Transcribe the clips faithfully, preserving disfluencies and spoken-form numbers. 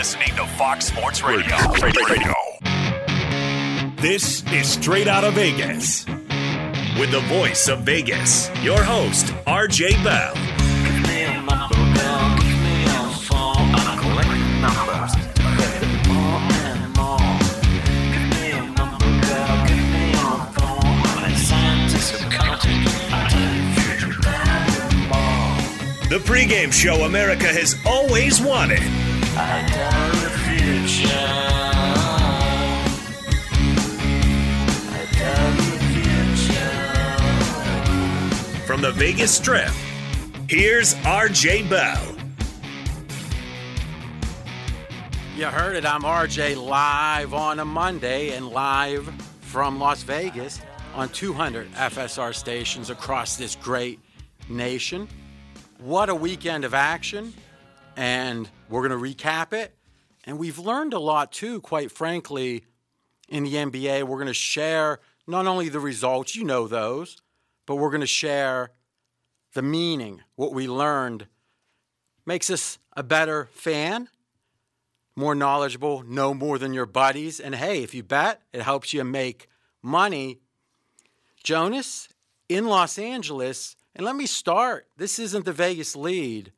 listening to Fox Sports Radio. Radio. This is Straight Out of Vegas. With the voice of Vegas, your host, R J Bell. Give me a number, girl. Give me a phone. I'm collecting numbers. More and more. Give me a number, girl. Give me a phone. I'm a scientist of counting. I tell you, future more. The pregame show America has always wanted. I tell the future. I tell the future. From the Vegas Strip, here's R J Bell. You heard it. I'm R J, live on a Monday and live from Las Vegas on two hundred F S R stations across this great nation. What a weekend of action. And we're going to recap it. And we've learned a lot, too, quite frankly, in the N B A. We're going to share not only the results, you know those, but we're going to share the meaning, what we learned. Makes us a better fan, more knowledgeable, know more than your buddies. And, hey, if you bet, it helps you make money. Jonas, in Los Angeles, and let me start. This isn't the Vegas lead.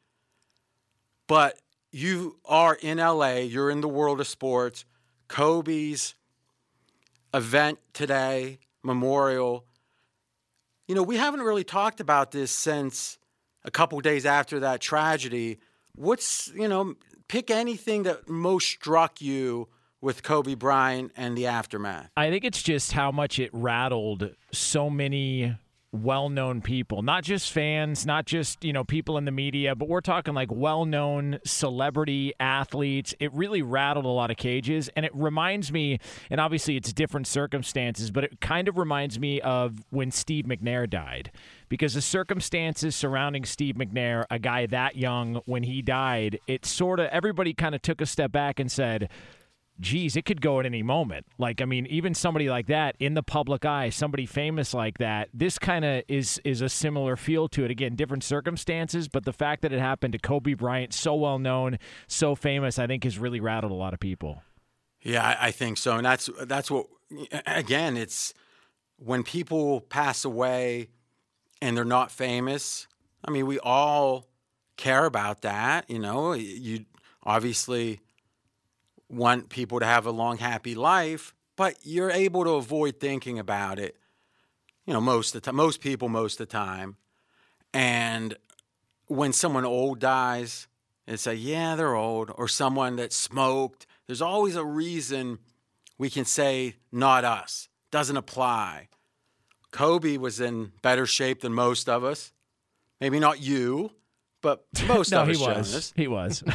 But you are in L A, you're in the world of sports. Kobe's event today, memorial. You know, we haven't really talked about this since a couple days after that tragedy. What's, you know, pick anything that most struck you with Kobe Bryant and the aftermath. I think it's just how much it rattled so many well-known people, not just fans, not just, you know, people in the media, but we're talking like well-known celebrity athletes. It really rattled a lot of cages, and it reminds me, and obviously it's different circumstances, but it kind of reminds me of when Steve McNair died, because the circumstances surrounding Steve McNair, a guy that young when he died, it sort of, everybody kind of took a step back and said, geez, it could go at any moment. Like, I mean, even somebody like that in the public eye, somebody famous like that, this kind of is is a similar feel to it. Again, different circumstances, but the fact that it happened to Kobe Bryant, so well known, so famous, I think has really rattled a lot of people. Yeah, I, I think so. And that's that's what, again, it's when people pass away and they're not famous. I mean, we all care about that. You know, you obviously want people to have a long, happy life, but you're able to avoid thinking about it, you know, most of the time, most people most of the time. And when someone old dies, it's say, yeah, they're old, or someone that smoked, there's always a reason we can say, not us, doesn't apply. Kobe was in better shape than most of us. Maybe not you, but most no, of us, he was. Jonas. He was.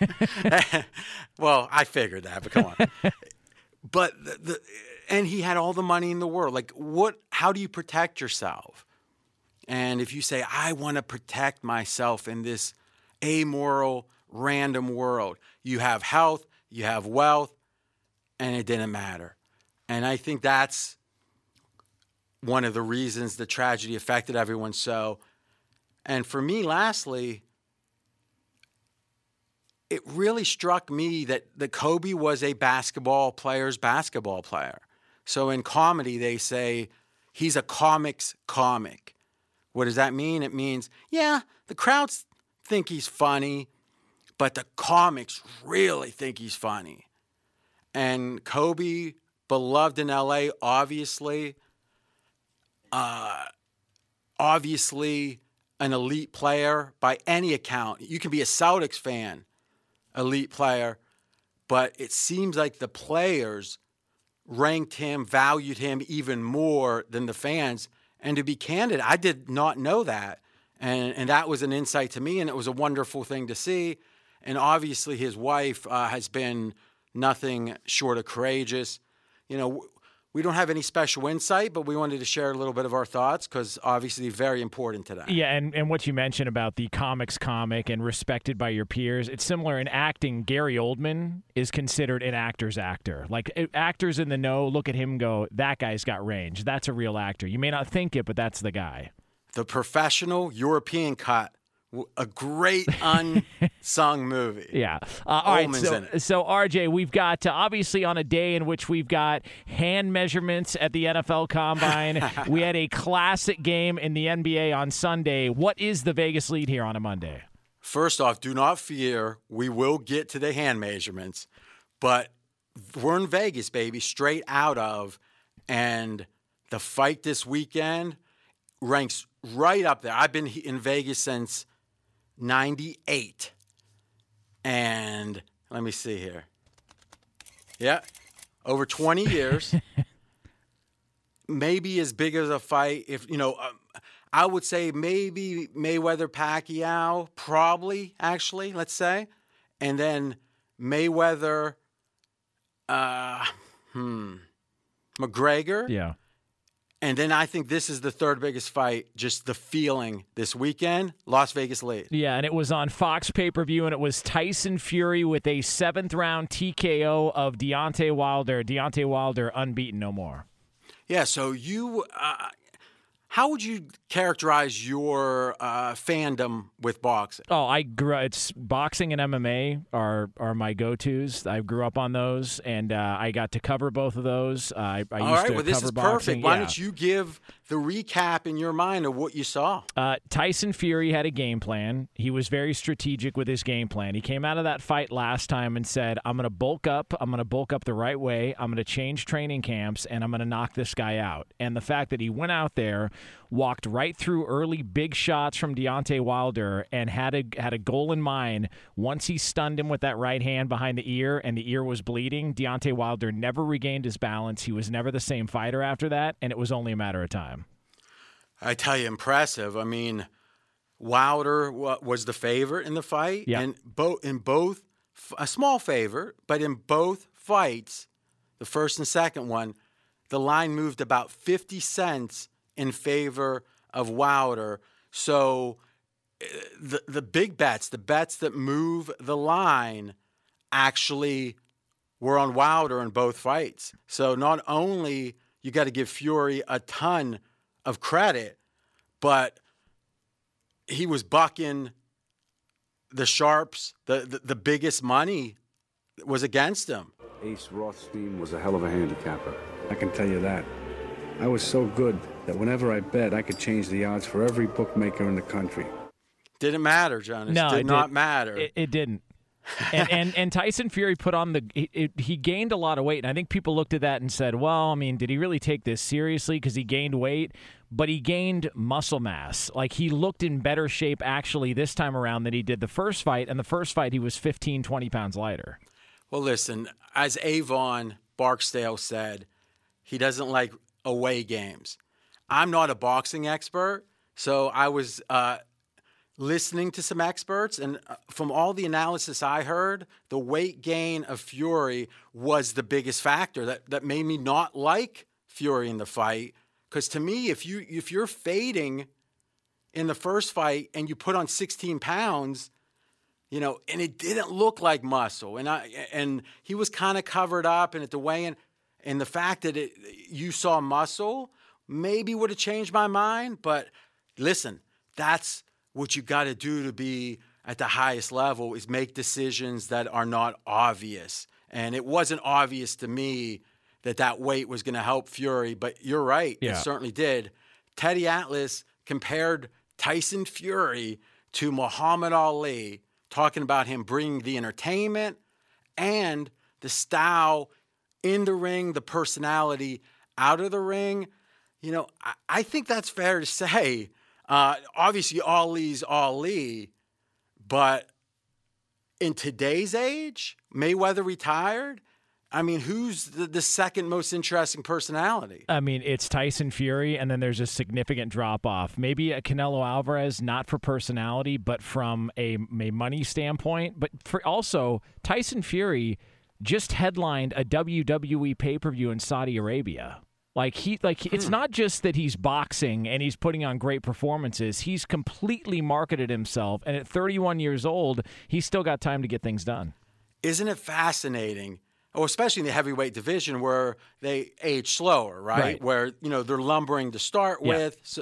Well, I figured that, but come on. But the, the and he had all the money in the world. Like, what? How do you protect yourself? And if you say, I want to protect myself in this amoral, random world, you have health, you have wealth, and it didn't matter. And I think that's one of the reasons the tragedy affected everyone so. And for me, lastly, it really struck me that the Kobe was a basketball player's basketball player. So in comedy, they say he's a comic's comic. What does that mean? It means, yeah, the crowds think he's funny, but the comics really think he's funny. And Kobe, beloved in L A, obviously, uh, obviously an elite player by any account. You can be a Celtics fan, elite player, but it seems like the players ranked him, valued him even more than the fans. And to be candid, I did not know that. And, and that was an insight to me, and it was a wonderful thing to see. And obviously his wife uh, has been nothing short of courageous. You know, we don't have any special insight, but we wanted to share a little bit of our thoughts because obviously very important today. Yeah, and, and what you mentioned about the comics comic and respected by your peers, it's similar in acting. Gary Oldman is considered an actor's actor. Like, actors in the know look at him and go, that guy's got range. That's a real actor. You may not think it, but that's the guy. The professional European cut W- A great unsung movie. Yeah. Uh, all right. Ullman's So, in it. so R J, we've got uh, obviously on a day in which we've got hand measurements at the N F L Combine. We had a classic game in the N B A on Sunday. What is the Vegas lead here on a Monday? First off, do not fear. We will get to the hand measurements, but we're in Vegas, baby, straight out of, and the fight this weekend ranks right up there. I've been in Vegas since ninety-eight, and let me see here. Yeah, over twenty years. Maybe as big as a fight, if you know. Um, I would say maybe Mayweather Pacquiao, probably actually, let's say, and then Mayweather, uh, hmm, McGregor, Yeah. and then I think this is the third biggest fight. Just the feeling this weekend, Las Vegas lead. Yeah, and it was on Fox pay-per-view, and it was Tyson Fury with a seventh-round T K O of Deontay Wilder. Deontay Wilder unbeaten no more. Yeah. So you. Uh, How would you characterize your uh, fandom with boxing? Oh, I grew. It's boxing and M M A are are my go-tos. I grew up on those, and uh, I got to cover both of those. Uh, I, I All used right, to well, this cover is boxing. perfect. Why Yeah. don't you give the recap in your mind of what you saw? Uh, Tyson Fury had a game plan. He was very strategic with his game plan. He came out of that fight last time and said, I'm going to bulk up. I'm going to bulk up the right way. I'm going to change training camps, and I'm going to knock this guy out. And the fact that he went out there, walked right through early big shots from Deontay Wilder, and had a, had a goal in mind. Once he stunned him with that right hand behind the ear, and the ear was bleeding, Deontay Wilder never regained his balance. He was never the same fighter after that, and it was only a matter of time. I tell you, impressive. I mean, Wilder wa- was the favorite in the fight, Yeah. and both in both a small favorite, but in both fights, the first and second one, the line moved about fifty cents in favor of Wilder. So uh, the the big bets, the bets that move the line, actually were on Wilder in both fights. So not only you got to give Fury a ton of credit, but he was bucking the sharps. The, the the biggest money was against him. Ace Rothstein was a hell of a handicapper. I can tell you that. I was so good that whenever I bet, I could change the odds for every bookmaker in the country. Didn't matter, Jonas. No, did it not did- matter. It, it didn't. and, and and Tyson Fury put on the he, it, he gained a lot of weight, and I think people looked at that and said, well, I mean, did he really take this seriously because he gained weight? But he gained muscle mass. Like, he looked in better shape actually this time around than he did the first fight, and the first fight he was fifteen, twenty pounds lighter. Well, listen, as Avon Barksdale said, he doesn't like away games. I'm not a boxing expert, so I was uh, listening to some experts, and uh, from all the analysis I heard, the weight gain of Fury was the biggest factor that, that made me not like Fury in the fight. Because to me, if you if you're fading in the first fight and you put on sixteen pounds, you know, and it didn't look like muscle, and I and he was kind of covered up, and at the weigh-in, and the fact that it, you saw muscle maybe would have changed my mind. But listen, that's what you got to do to be at the highest level, is make decisions that are not obvious. And it wasn't obvious to me that that weight was going to help Fury, but you're right, Yeah. it certainly did. Teddy Atlas compared Tyson Fury to Muhammad Ali, talking about him bringing the entertainment and the style in the ring, the personality out of the ring. You know, I, I think that's fair to say. Uh, obviously, Ali's Ali, but in today's age, Mayweather retired. I mean, who's the, the second most interesting personality? I mean, it's Tyson Fury, and then there's a significant drop-off. Maybe a Canelo Alvarez, not for personality, but from a, a money standpoint. But for also, Tyson Fury just headlined a W W E pay-per-view in Saudi Arabia. Like, he, like it's not just that he's boxing and he's putting on great performances. He's completely marketed himself, and at thirty-one years old, he's still got time to get things done. Isn't it fascinating? Oh, especially in the heavyweight division where they age slower, right? Right. Where, you know, they're lumbering to start Yeah. with. So,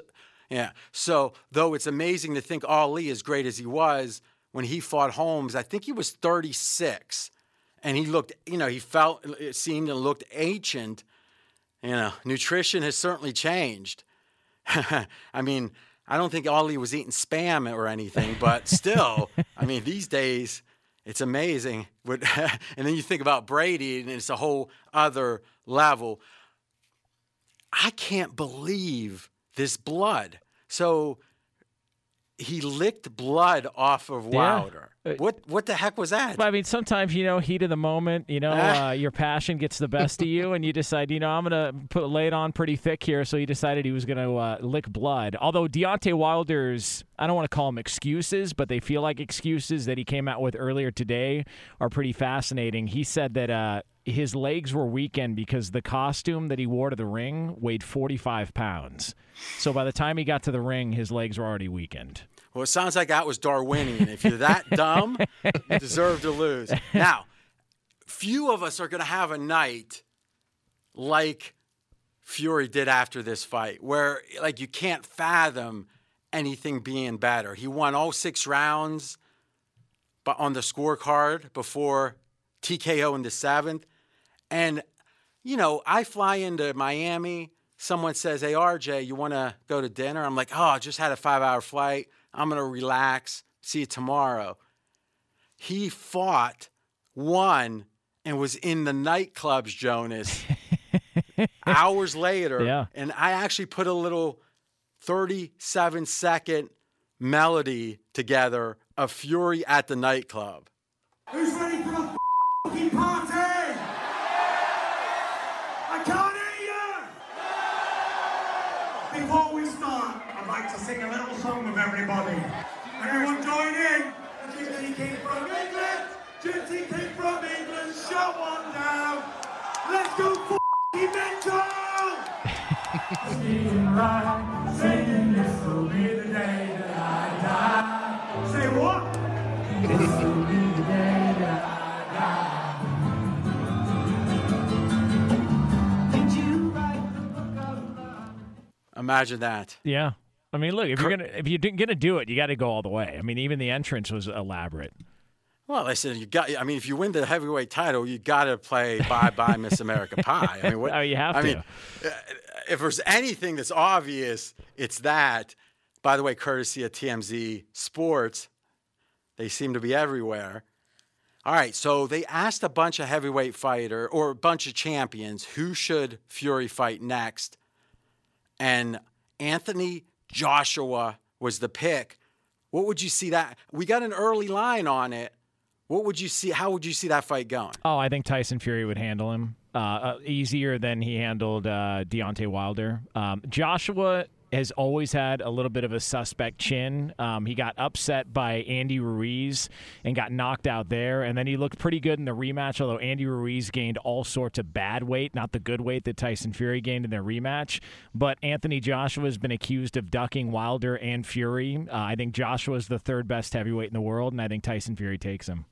Yeah. So, though it's amazing to think Ali, as great as he was, when he fought Holmes, I think he was thirty-six. And he looked, you know, he felt, it seemed and looked ancient. You know, nutrition has certainly changed. I mean, I don't think Ali was eating Spam or anything, but still, I mean, these days, it's amazing. And then you think about Brady, and it's a whole other level. I can't believe this blood. So he licked blood off of Wilder. Yeah. What what the heck was that? I mean, sometimes, you know, heat of the moment, you know, uh, your passion gets the best of you, and you decide, you know, I'm going to put lay it on pretty thick here. So he decided he was going to uh, lick blood. Although Deontay Wilder's, I don't want to call them excuses, but they feel like excuses that he came out with earlier today are pretty fascinating. He said that uh, his legs were weakened because the costume that he wore to the ring weighed forty-five pounds. So by the time he got to the ring, his legs were already weakened. Well, it sounds like that was Darwinian. If you're that dumb, you deserve to lose. Now, few of us are going to have a night like Fury did after this fight, where like you can't fathom anything being better. He won all six rounds but on the scorecard before T K O in the seventh. And, you know, I fly into Miami. Someone says, hey, R J, you want to go to dinner? I'm like, oh, I just had a five-hour flight. I'm going to relax. See you tomorrow. He fought, won, and was in the nightclubs, Jonas, hours later. Yeah. And I actually put a little thirty-seven second melody together of Fury at the nightclub. Who's ready for the f***ing party? I can't hear you! Before we start, I'd like to sing a little song with everybody. Everyone join in. G T King from England. G T King from England. Shut one down. Let's go f***ing mental! Singing right, singing this will be the day that I die. Say what? This will be the day that I die. Did you write the book of love? Imagine that. Yeah. I mean, look, if you're gonna if you're gonna do it, you got to go all the way. I mean, even the entrance was elaborate. Well, listen, you got. I mean, if you win the heavyweight title, you got to play Bye Bye Miss America Pie. I mean, what, oh, you have I to. mean, if there's anything that's obvious, it's that. By the way, courtesy of T M Z Sports, they seem to be everywhere. All right, so they asked a bunch of heavyweight fighter or a bunch of champions who should Fury fight next, and Anthony Joshua was the pick. What would you see that? We got an early line on it. What would you see? How would you see that fight going? Oh, I think Tyson Fury would handle him uh, uh, easier than he handled uh, Deontay Wilder. Um, Joshua has always had a little bit of a suspect chin. Um, he got upset by Andy Ruiz and got knocked out there, and then he looked pretty good in the rematch, although Andy Ruiz gained all sorts of bad weight, not the good weight that Tyson Fury gained in their rematch. But Anthony Joshua has been accused of ducking Wilder and Fury. Uh, I think Joshua's the third best heavyweight in the world, and I think Tyson Fury takes him.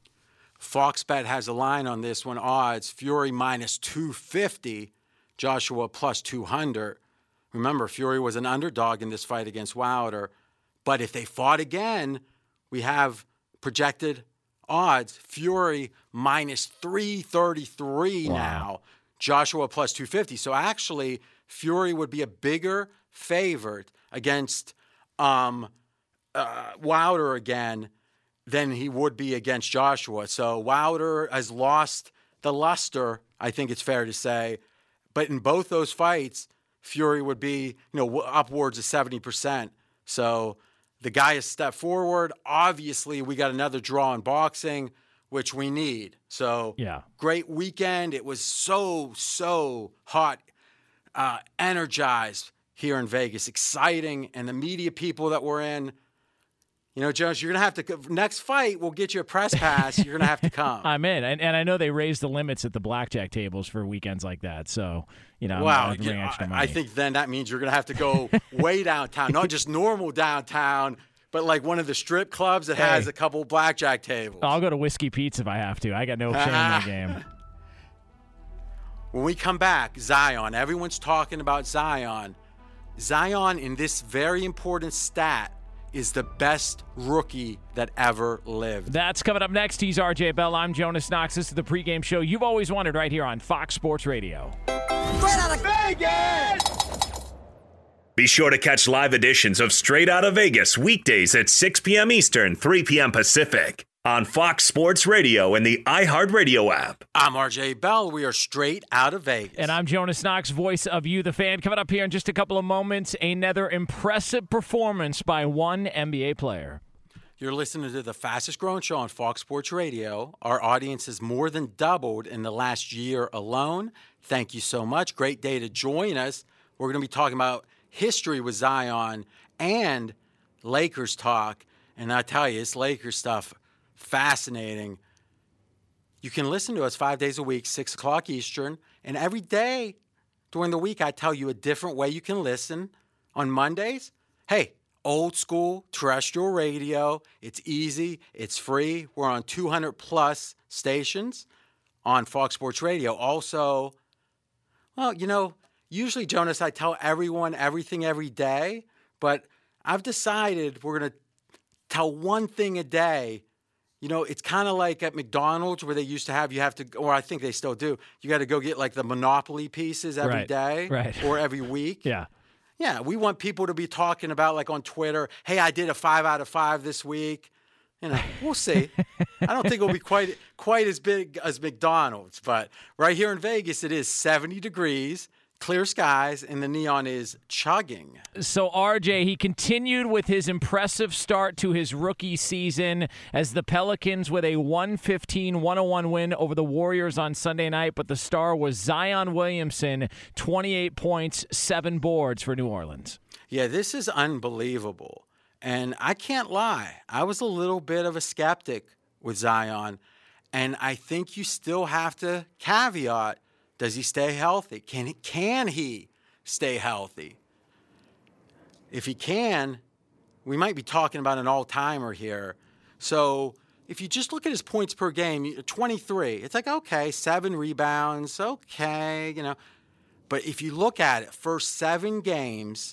FoxBet has a line on this one, odds, Fury minus two fifty, Joshua plus two hundred. Remember, Fury was an underdog in this fight against Wilder. But if they fought again, we have projected odds. Fury minus three thirty-three wow. now. Joshua plus two fifty. So actually, Fury would be a bigger favorite against um, uh, Wilder again than he would be against Joshua. So Wilder has lost the luster, I think it's fair to say. But in both those fights, Fury would be, you know, upwards of seventy percent. So the guy has stepped forward. Obviously, we got another draw in boxing, which we need. So yeah. Great weekend. It was so, so hot, uh, energized here in Vegas, exciting. And the media people that were in, you know, Jones, you're going to have to – next fight, we'll get you a press pass. You're going to have to come. I'm in. And, and I know they raised the limits at the blackjack tables for weekends like that. So, you know, wow, I'm you know, extra money. I think then that means you're going to have to go way downtown, not just normal downtown, but like one of the strip clubs that hey, has a couple blackjack tables. I'll go to Whiskey Pete's if I have to. I got no shame in that game. When we come back, Zion. Everyone's talking about Zion. Zion, in this very important stat, is the best rookie that ever lived. That's coming up next. He's R J Bell. I'm Jonas Knox. This is the pregame show you've always wanted right here on Fox Sports Radio. Straight out of Vegas! Be sure to catch live editions of Straight Outta Vegas weekdays at six p.m. Eastern, three p.m. Pacific on Fox Sports Radio and the iHeartRadio app. I'm R J Bell. We are Straight Outta Vegas. And I'm Jonas Knox, voice of You, the fan. Coming up here in just a couple of moments, another impressive performance by one N B A player. You're listening to the fastest growing show on Fox Sports Radio. Our audience has more than doubled in the last year alone. Thank you so much. Great day to join us. We're going to be talking about history with Zion and Lakers talk. And I tell you, it's Lakers stuff. Fascinating. You can listen to us five days a week, six o'clock Eastern. And every day during the week, I tell you a different way you can listen. On Mondays, hey, old school terrestrial radio. It's easy. It's free. We're on two hundred plus stations on Fox Sports Radio. Also, well, you know, usually, Jonas, I tell everyone everything every day, but I've decided we're going to tell one thing a day. You know, it's kind of like at McDonald's where they used to have, you have to, or I think they still do, you got to go get like the Monopoly pieces every Right, day right. or every week. Yeah. Yeah, we want people to be talking about, like on Twitter, hey, I did a five out of five this week. You know, we'll see. I don't think it'll be quite quite as big as McDonald's, but right here in Vegas, it is seventy degrees. Clear skies, and the neon is chugging. So, R J, he continued with his impressive start to his rookie season as the Pelicans with a one fifteen one oh one win over the Warriors on Sunday night, but the star was Zion Williamson, twenty-eight points, seven boards for New Orleans. Yeah, this is unbelievable. And I can't lie, I was a little bit of a skeptic with Zion, and I think you still have to caveat, does he stay healthy? Can he, can he stay healthy? If he can, we might be talking about an all-timer here. So if you just look at his points per game, twenty-three, it's like, okay, seven rebounds, okay, you know. But if you look at it, first seven games,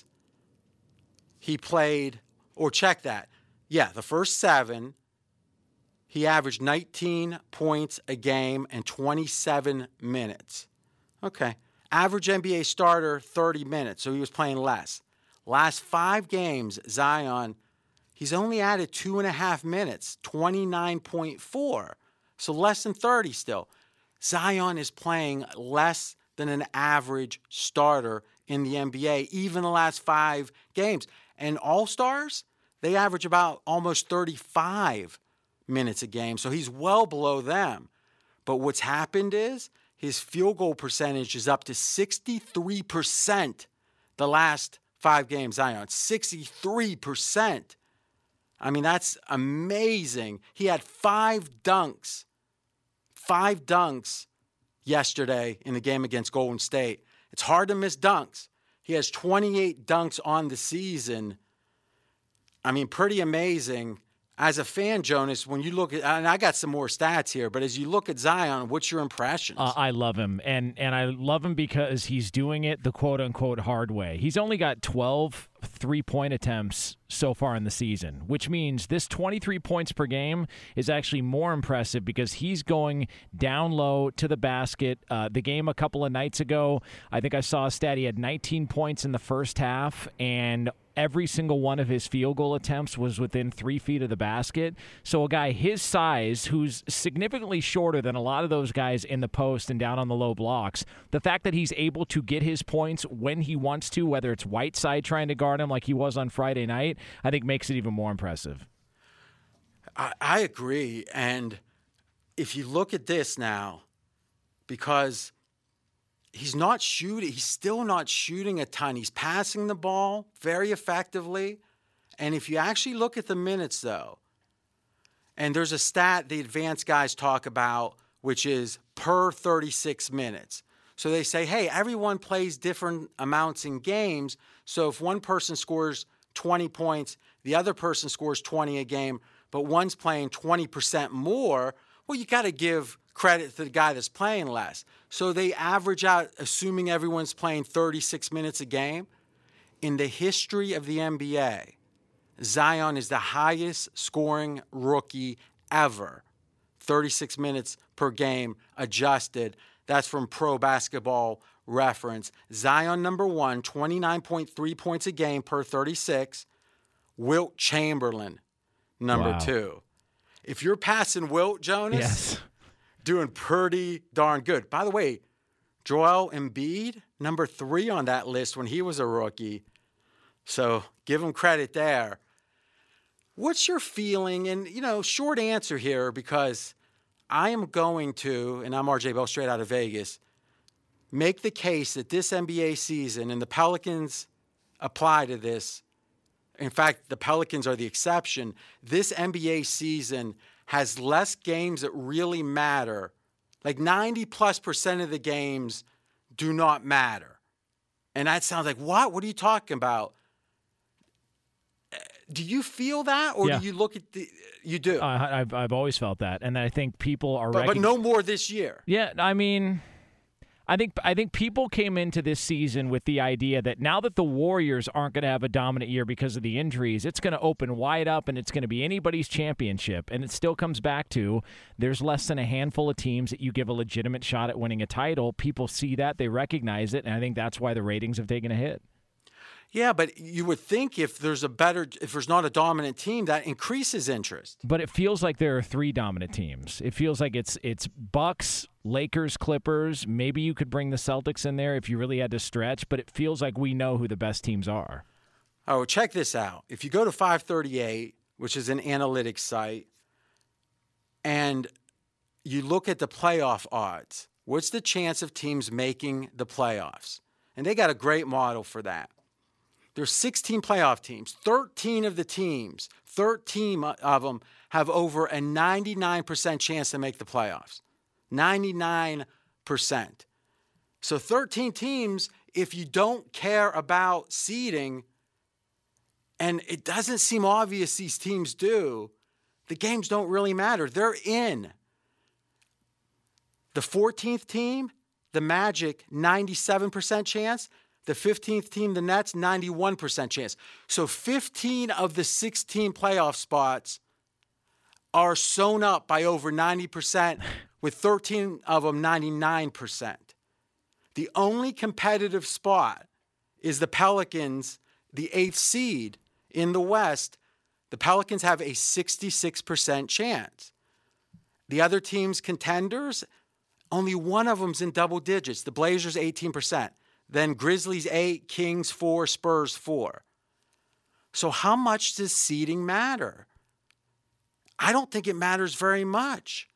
he played, or check that. Yeah, the first seven, he averaged nineteen points a game and twenty-seven minutes. Okay. Average N B A starter, thirty minutes, so he was playing less. Last five games, Zion, he's only added two and a half minutes, twenty-nine point four, so less than thirty still. Zion is playing less than an average starter in the N B A, even the last five games. And All-Stars, they average about almost thirty-five minutes a game, so he's well below them. But what's happened is his field goal percentage is up to sixty-three percent the last five games, Zion. sixty-three percent. I mean, that's amazing. He had five dunks, five dunks yesterday in the game against Golden State. It's hard to miss dunks. He has twenty-eight dunks on the season. I mean, pretty amazing. As a fan, Jonas, when you look at, and I got some more stats here, but as you look at Zion, what's your impressions? Uh, I love him, and and I love him because he's doing it the quote-unquote hard way. He's only got twelve three-point attempts so far in the season, which means this twenty-three points per game is actually more impressive because he's going down low to the basket. Uh, the game a couple of nights ago, I think I saw a stat. He had nineteen points in the first half, and every single one of his field goal attempts was within three feet of the basket. So a guy his size, who's significantly shorter than a lot of those guys in the post and down on the low blocks, the fact that he's able to get his points when he wants to, whether it's Whiteside trying to guard him like he was on Friday night, I think makes it even more impressive. I, I agree. And if you look at this now, because he's not shooting, he's still not shooting a ton. He's passing the ball very effectively. And if you actually look at the minutes, though, and there's a stat the advanced guys talk about, which is per thirty-six minutes. So they say, hey, everyone plays different amounts in games. So if one person scores twenty points, the other person scores twenty a game, but one's playing twenty percent more, well, you got to give credit to the guy that's playing less. So they average out, assuming everyone's playing thirty-six minutes a game. in the history of the N B A, Zion is the highest scoring rookie ever. thirty-six minutes per game adjusted. That's from Pro Basketball Reference. Zion number one, twenty-nine point three points a game per thirty-six. Wilt Chamberlain number Wow. two. If you're passing Wilt, Jonas, Yes. doing pretty darn good. By the way, Joel Embiid, number three on that list when he was a rookie. So give him credit there. What's your feeling? And, you know, short answer here, because I am going to, and I'm R J Bell straight out of Vegas, make the case that this N B A season, and the Pelicans apply to this. In fact, the Pelicans are the exception. This N B A season has less games that really matter. Like ninety plus percent of the games do not matter. And that sounds like, what? What are you talking about? Do you feel that, or Yeah. do you look at the? You do, I, I've I've always felt that, and I think people are. but, but recogn- no more this year. Yeah, I mean, I think I think people came into this season with the idea that now that the Warriors aren't going to have a dominant year because of the injuries, it's going to open wide up and it's going to be anybody's championship. And it still comes back to there's less than a handful of teams that you give a legitimate shot at winning a title. People see that, they recognize it, and I think that's why the ratings have taken a hit. Yeah, but you would think if there's a better, if there's not a dominant team, that increases interest. But it feels like there are three dominant teams. It feels like it's it's Bucks, Lakers, Clippers. Maybe you could bring the Celtics in there if you really had to stretch, but it feels like we know who the best teams are. Oh, check this out. If you go to five thirty-eight, which is an analytics site, and you look at the playoff odds, what's the chance of teams making the playoffs? And they got a great model for that. There's sixteen playoff teams. thirteen of the teams, thirteen of them have over a ninety-nine percent chance to make the playoffs. ninety-nine percent. So thirteen teams, if you don't care about seeding, and it doesn't seem obvious these teams do, the games don't really matter. They're in. The fourteenth team, the Magic, ninety-seven percent chance. The fifteenth team, the Nets, ninety-one percent chance. So fifteen of the sixteen playoff spots are sewn up by over ninety percent, with thirteen of them ninety-nine percent. The only competitive spot is the Pelicans, the eighth seed in the West. The Pelicans have a sixty-six percent chance. The other teams, contenders, only one of them's in double digits. The Blazers, eighteen percent. Then Grizzlies eight, Kings four, Spurs four. So how much does seeding matter? I don't think it matters very much.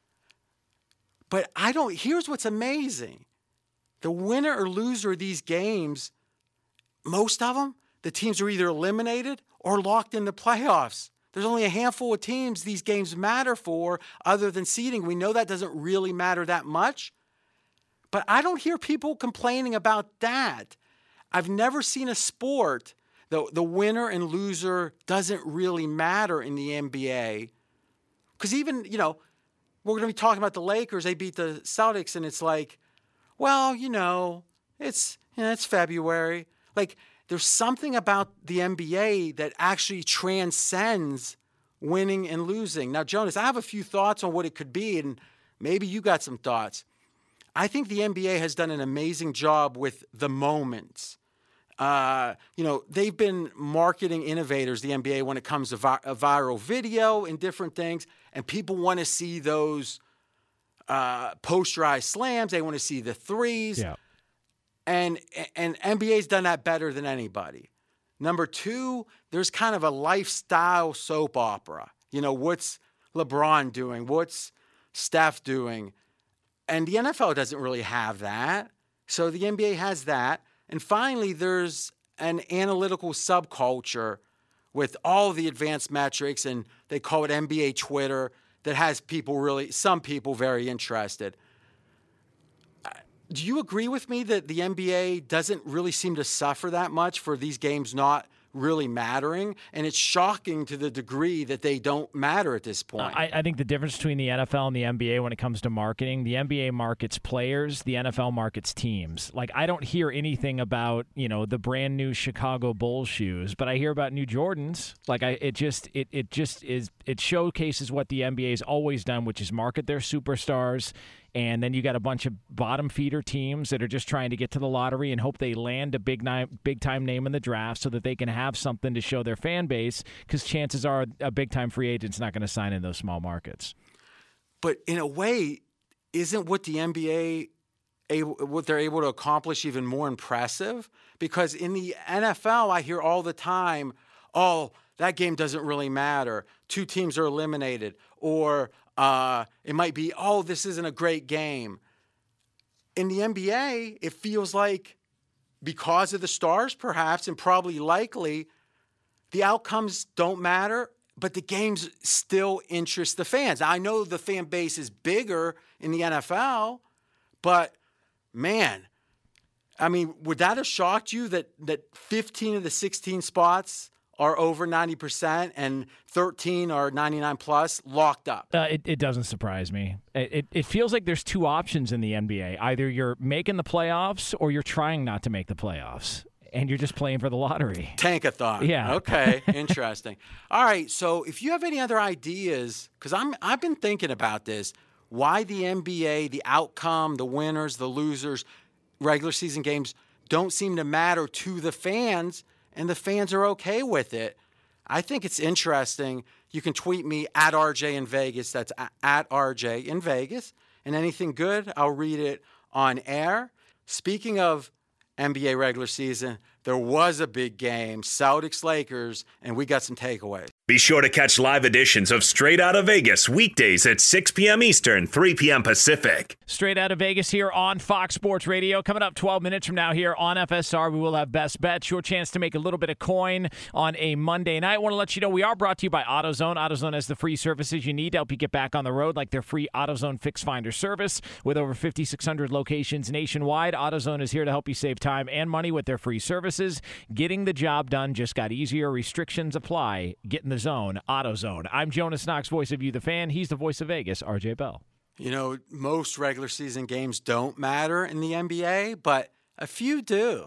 But I don't, here's what's amazing. The winner or loser of these games, most of them, the teams are either eliminated or locked in the playoffs. There's only a handful of teams these games matter for other than seeding. We know that doesn't really matter that much. But I don't hear people complaining about that. I've never seen a sport, the, the winner and loser doesn't really matter in the N B A. Because even, you know, we're going to be talking about the Lakers. They beat the Celtics, and it's like, well, you know, it's, you know, it's February. Like, there's something about the N B A that actually transcends winning and losing. Now, Jonas, I have a few thoughts on what it could be, and maybe you got some thoughts. I think the N B A has done an amazing job with the moments. Uh, you know, they've been marketing innovators, the N B A, when it comes to vi- a viral video and different things. And people want to see those uh, posterized slams. They want to see the threes. Yeah. And, and N B A's done that better than anybody. Number two, there's kind of a lifestyle soap opera. You know, what's LeBron doing? What's Steph doing? And the N F L doesn't really have that. So the N B A has that. And finally, there's an analytical subculture with all the advanced metrics, and they call it N B A Twitter, that has people really, some people very interested. Do you agree with me that the N B A doesn't really seem to suffer that much for these games not really mattering, and it's shocking to the degree that they don't matter at this point. Uh, I, I think the difference between the N F L and the N B A when it comes to marketing, the N B A markets players, the N F L markets teams. Like, I don't hear anything about, you know, the brand new Chicago Bulls shoes, but I hear about new Jordans. Like, I it just it it just is it showcases what the N B A has always done, which is market their superstars. And then you got a bunch of bottom feeder teams that are just trying to get to the lottery and hope they land a big ni- big time name in the draft so that they can have something to show their fan base, because chances are a big time free agent's not going to sign in those small markets. But in a way, isn't what the N B A able, what they're able to accomplish even more impressive? Because in the N F L, I hear all the time, oh, that game doesn't really matter. Two teams are eliminated. Or uh, it might be, oh, this isn't a great game. In the N B A, it feels like because of the stars, perhaps, and probably likely, the outcomes don't matter, but the games still interest the fans. I know the fan base is bigger in the N F L, but, man, I mean, would that have shocked you that that fifteen of the sixteen spots are over ninety percent and thirteen are ninety-nine plus locked up? Uh, it, it doesn't surprise me. It, it it feels like there's two options in the N B A. Either you're making the playoffs or you're trying not to make the playoffs, and you're just playing for the lottery. Tankathon. Yeah. Okay. Interesting. All right. So if you have any other ideas, because I'm I've been thinking about this, why the N B A, the outcome, the winners, the losers, regular season games don't seem to matter to the fans, and the fans are okay with it. I think it's interesting. You can tweet me at R J in Vegas. That's at R J in Vegas. And anything good, I'll read it on air. Speaking of N B A regular season, there was a big game, Celtics-Lakers, and we got some takeaways. Be sure to catch live editions of Straight Outta Vegas weekdays at six p.m. Eastern, three p.m. Pacific. Straight Out of Vegas here on Fox Sports Radio. Coming up twelve minutes from now here on F S R, we will have Best Bets, your chance to make a little bit of coin on a Monday night. I want to let you know we are brought to you by AutoZone. AutoZone has the free services you need to help you get back on the road, like their free AutoZone Fix Finder service. With over fifty-six hundred locations nationwide, AutoZone is here to help you save time and money with their free services. Getting the job done just got easier. Restrictions apply. Get in the zone. AutoZone. I'm Jonas Knox, voice of You, the fan. He's the voice of Vegas, R J Bell. You know, most regular season games don't matter in the N B A, but a few do.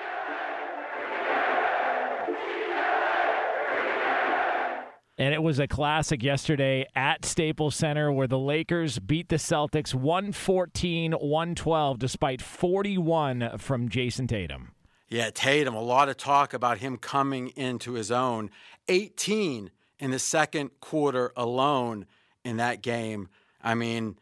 And it was a classic yesterday at Staples Center where the Lakers beat the Celtics one fourteen one twelve despite forty-one from Jason Tatum. Yeah, Tatum, a lot of talk about him coming into his own. eighteen in the second quarter alone in that game. I mean,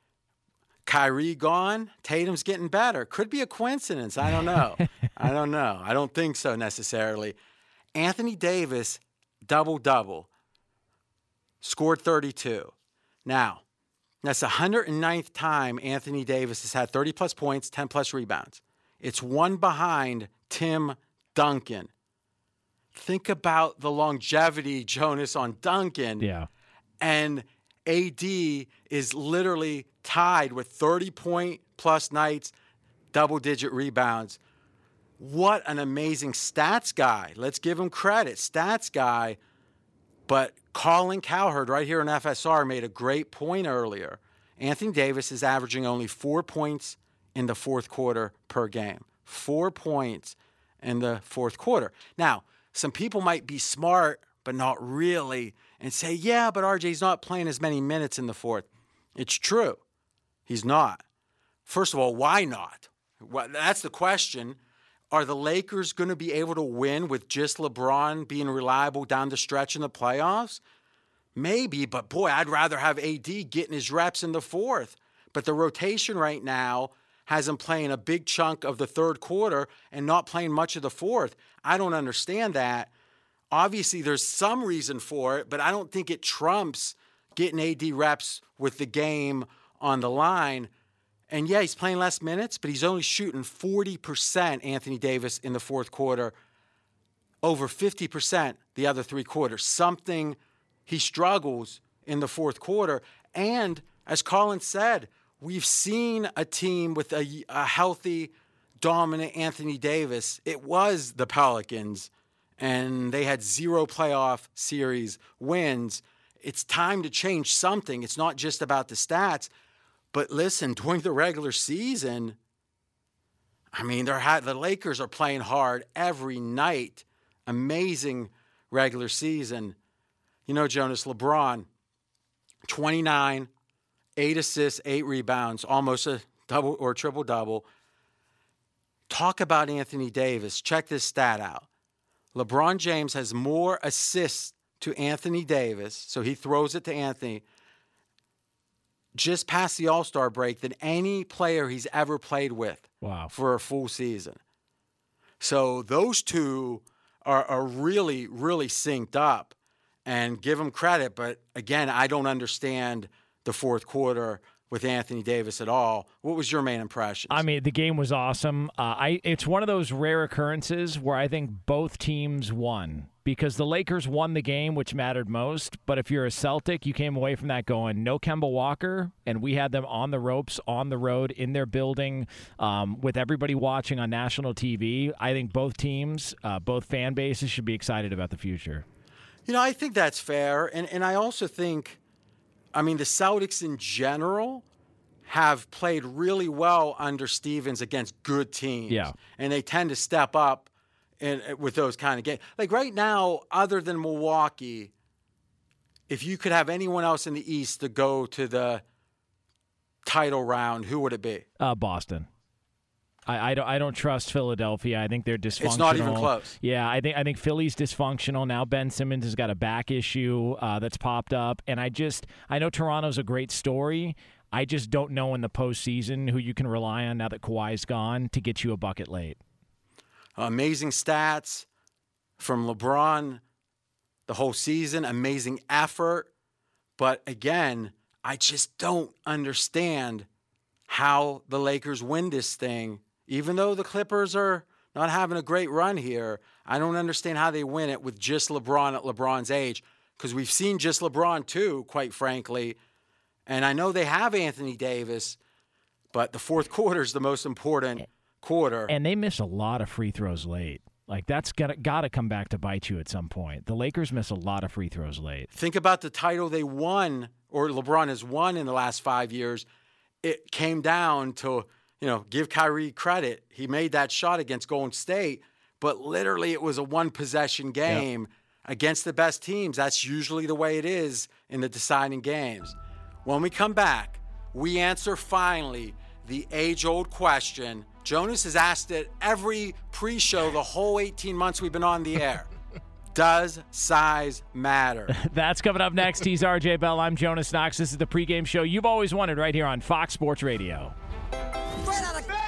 Kyrie gone, Tatum's getting better. Could be a coincidence. I don't know. I don't know. I don't think so necessarily. Anthony Davis, double-double, scored thirty-two. Now, that's the one hundred ninth time Anthony Davis has had thirty-plus points, ten-plus rebounds. It's one behind Tim Duncan. Think about the longevity, Jonas, on Duncan. Yeah. And A D is literally tied with thirty-point-plus nights, double-digit rebounds. What an amazing stats guy. Let's give him credit. Stats guy. But Colin Cowherd right here in F S R made a great point earlier. Anthony Davis is averaging only four points in the fourth quarter per game. Four points in the fourth quarter. Now, some people might be smart, but not really, and say, yeah, but R J's not playing as many minutes in the fourth. It's true. He's not. First of all, why not? Well, that's the question. Are the Lakers going to be able to win with just LeBron being reliable down the stretch in the playoffs? Maybe, but boy, I'd rather have A D getting his reps in the fourth. But the rotation right now has him playing a big chunk of the third quarter and not playing much of the fourth. I don't understand that. Obviously, there's some reason for it, but I don't think it trumps getting A D reps with the game on the line. And yeah, he's playing less minutes, but he's only shooting forty percent, Anthony Davis, in the fourth quarter, over fifty percent the other three quarters. Something he struggles in the fourth quarter. And as Colin said, we've seen a team with a, a healthy, dominant Anthony Davis. It was the Pelicans and they had zero playoff series wins. It's time to change something. It's not just about the stats. But listen, during the regular season, I mean, they're ha- the Lakers are playing hard every night. Amazing regular season. You know, Jonas, LeBron, twenty-nine, eight assists, eight rebounds, almost a double or triple-double. Talk about Anthony Davis. Check this stat out. LeBron James has more assists to Anthony Davis, so he throws it to Anthony, just past the All-Star break than any player he's ever played with. Wow. For a full season. So those two are, are really, really synced up, and give them credit. But again, I don't understand the fourth quarter with Anthony Davis at all. What was your main impression? I mean, the game was awesome. Uh, I it's one of those rare occurrences where I think both teams won, because the Lakers won the game, which mattered most. But if you're a Celtic, you came away from that going, no Kemba Walker, and we had them on the ropes, on the road, in their building, um, with everybody watching on national T V. I think both teams, uh, both fan bases should be excited about the future. You know, I think that's fair. And, and I also think, I mean, the Celtics in general have played really well under Stevens against good teams. Yeah. And they tend to step up in, with those kind of games. Like right now, other than Milwaukee, if you could have anyone else in the East to go to the title round, who would it be? Uh, Boston. I, I, don't, I don't trust Philadelphia. I think they're dysfunctional. It's not even close. Yeah, I think I think Philly's dysfunctional. Now Ben Simmons has got a back issue uh, that's popped up. And I just – I know Toronto's a great story. I just don't know in the postseason who you can rely on now that Kawhi's gone to get you a bucket late. Amazing stats from LeBron the whole season. Amazing effort. But again, I just don't understand how the Lakers win this thing. Even though the Clippers are not having a great run here, I don't understand how they win it with just LeBron at LeBron's age, because we've seen just LeBron too, quite frankly. And I know they have Anthony Davis, but the fourth quarter is the most important quarter. And they miss a lot of free throws late. Like, that's got got to come back to bite you at some point. The Lakers miss a lot of free throws late. Think about the title they won, or LeBron has won in the last five years. It came down to, you know, give Kyrie credit. He made that shot against Golden State, but literally it was a one-possession game yep. against the best teams. That's usually the way it is in the deciding games. When we come back, we answer finally the age-old question. Jonas has asked it every pre-show the whole eighteen months we've been on the air. Does size matter? That's coming up next. He's R J Bell. I'm Jonas Knox. This is the pregame show you've always wanted right here on Fox Sports Radio. Straight out of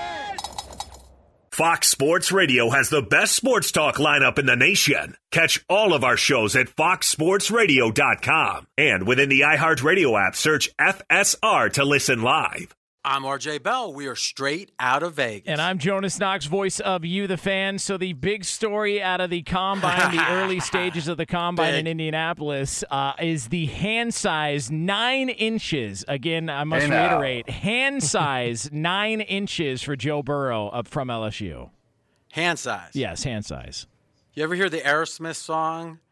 Vegas! Fox Sports Radio has the best sports talk lineup in the nation. Catch all of our shows at fox sports radio dot com. And within the iHeartRadio app, search F S R to listen live. I'm R J Bell. We are straight out of Vegas. And I'm Jonas Knox, voice of You, the Fan. So the big story out of the Combine, the early stages of the Combine Big. in Indianapolis, uh, is the hand size nine inches. Again, I must Hey now. reiterate, hand size nine inches for Joe Burrow up from L S U. Hand size. Yes, hand size. You ever hear the Aerosmith song?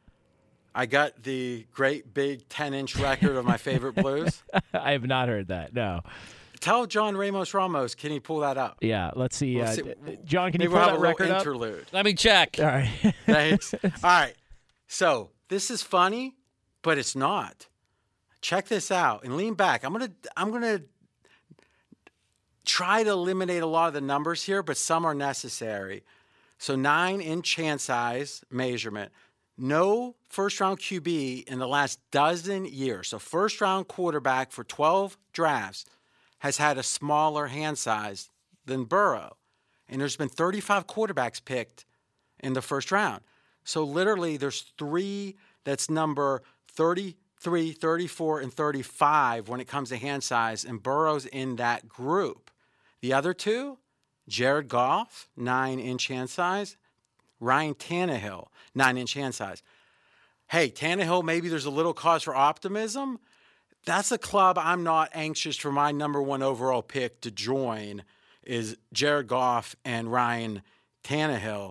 I got the great big ten-inch record of my favorite blues. I have not heard that, no. Tell John Ramos Ramos, can he pull that up? Yeah, let's see. We'll Uh, see. John, can Maybe you we'll pull have that a record little up? interlude. Let me check. All right. Thanks. All right. So this is funny, but it's not. Check this out and lean back. I'm gonna I'm gonna try to eliminate a lot of the numbers here, but some are necessary. So nine inch hand size measurement. No first round Q B in the last dozen years. So first round quarterback for twelve drafts has had a smaller hand size than Burrow. And there's been thirty-five quarterbacks picked in the first round. So literally there's three that's number thirty-three, thirty-four, and thirty-five when it comes to hand size, and Burrow's in that group. The other two, Jared Goff, nine-inch hand size, Ryan Tannehill, nine-inch hand size. Hey, Tannehill, maybe there's a little cause for optimism. That's a club I'm not anxious for my number one overall pick to join, is Jared Goff and Ryan Tannehill.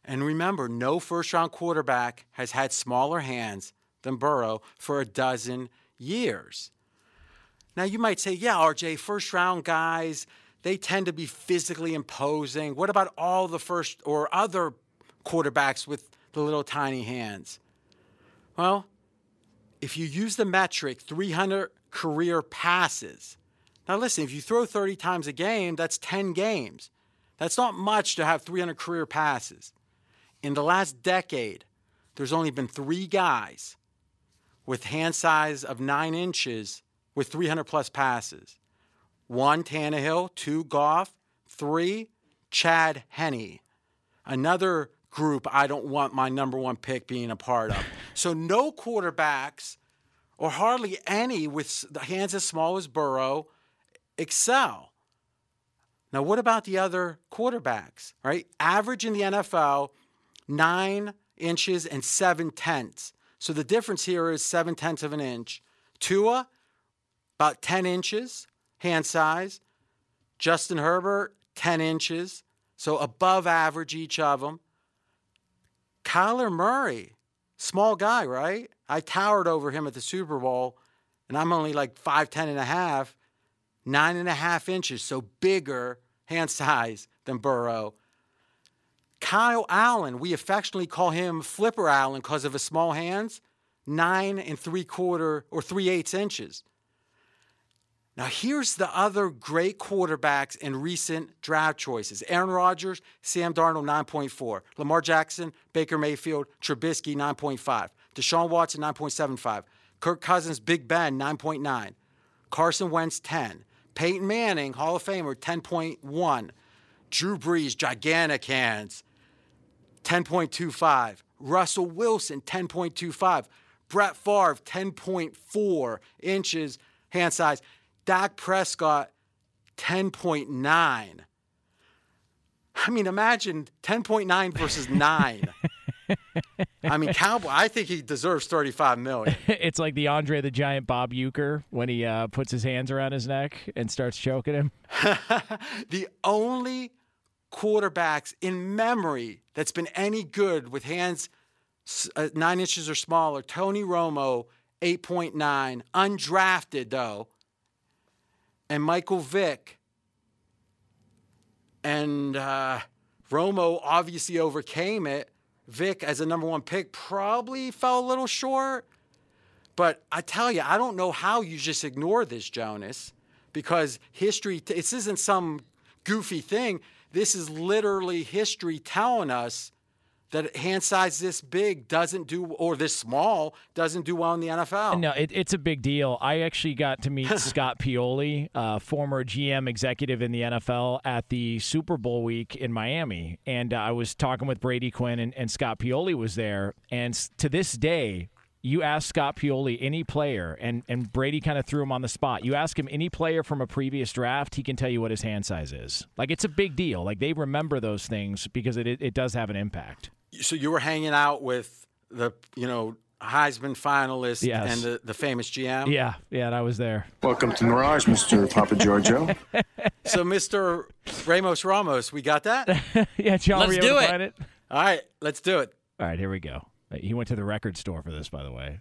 And remember, no first-round quarterback has had smaller hands than Burrow for a dozen years. Now, you might say, yeah, R J, first-round guys, they tend to be physically imposing. What about all the first or other quarterbacks with the little tiny hands? Well, if you use the metric three hundred career passes, now listen, if you throw thirty times a game, that's ten games. That's not much to have three hundred career passes. In the last decade, there's only been three guys with hand size of nine inches with three hundred plus passes. One, Tannehill. Two, Goff. Three, Chad Henne. Another group I don't want my number one pick being a part of. So no quarterbacks, or hardly any with the hands as small as Burrow, excel. Now, what about the other quarterbacks, right? Average in the N F L, nine inches and seven tenths. So the difference here is seven tenths of an inch. Tua, about ten inches, hand size. Justin Herbert, ten inches. So above average each of them. Kyler Murray, small guy, right? I towered over him at the Super Bowl, and I'm only like five ten and a half, nine and a half inches, so bigger hand size than Burrow. Kyle Allen, we affectionately call him Flipper Allen because of his small hands, nine and three quarter or three eighths inches. Now, here's the other great quarterbacks in recent draft choices. Aaron Rodgers, Sam Darnold, nine point four. Lamar Jackson, Baker Mayfield, Trubisky, nine point five. Deshaun Watson, nine point seven five. Kirk Cousins, Big Ben, nine point nine. Carson Wentz, ten. Peyton Manning, Hall of Famer, ten point one. Drew Brees, gigantic hands, ten point two five. Russell Wilson, ten point two five. Brett Favre, ten point four inches hand size. Dak Prescott, ten point nine. I mean, imagine ten point nine versus nine. I mean, Cowboy, I think he deserves thirty-five million dollars. It's like the Andre the Giant Bob Uecker when he uh, puts his hands around his neck and starts choking him. The only quarterbacks in memory that's been any good with hands uh, nine inches or smaller, Tony Romo, eight point nine, undrafted though, and Michael Vick. And uh, Romo obviously overcame it. Vic, as a number one pick, probably fell a little short. But I tell you, I don't know how you just ignore this, Jonas, because history, t- this isn't some goofy thing. This is literally history telling us that hand size this big doesn't do, or this small doesn't do well in the N F L. No, it, it's a big deal. I actually got to meet Scott Pioli, uh, former G M executive in the N F L, at the Super Bowl week in Miami. And uh, I was talking with Brady Quinn, and, and Scott Pioli was there. And to this day, you ask Scott Pioli any player, and, and Brady kind of threw him on the spot. You ask him any player from a previous draft, he can tell you what his hand size is. Like, it's a big deal. Like, they remember those things because it, it, it does have an impact. So you were hanging out with the, you know, Heisman finalist Yes. and the, the famous G M? Yeah, yeah, and I was there. Welcome to Mirage, Mister Papa Giorgio. So, Mister Ramos Ramos, we got that? Yeah, John, Let's were you able do to it. find it? All right, let's do it. All right, here we go. He went to the record store for this, by the way.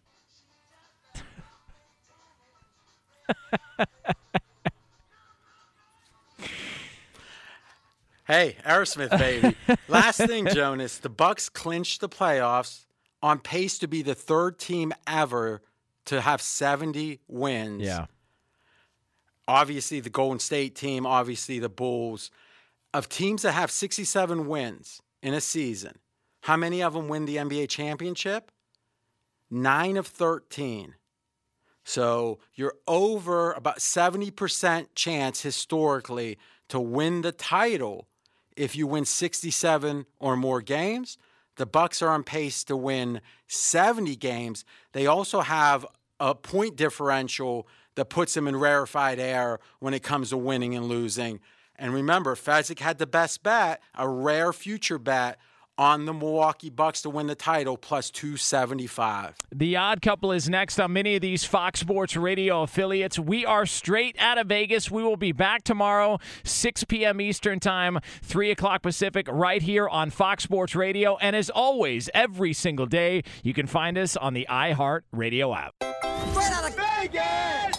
Hey, Aerosmith, baby. Last thing, Jonas, the Bucks clinched the playoffs, on pace to be the third team ever to have seventy wins. Yeah. Obviously, the Golden State team, obviously the Bulls. Of teams that have sixty-seven wins in a season, how many of them win the N B A championship? Nine of thirteen. So you're over about seventy percent chance historically to win the title if you win sixty-seven or more games. The Bucks are on pace to win seventy games. They also have a point differential that puts them in rarefied air when it comes to winning and losing. And remember, Fezzik had the best bet, a rare future bet on the Milwaukee Bucks to win the title, plus two seventy-five. The Odd Couple is next on many of these Fox Sports Radio affiliates. We are straight out of Vegas. We will be back tomorrow, six p.m. Eastern Time, three o'clock Pacific, right here on Fox Sports Radio. And as always, every single day, you can find us on the iHeart Radio app. Straight out of Vegas!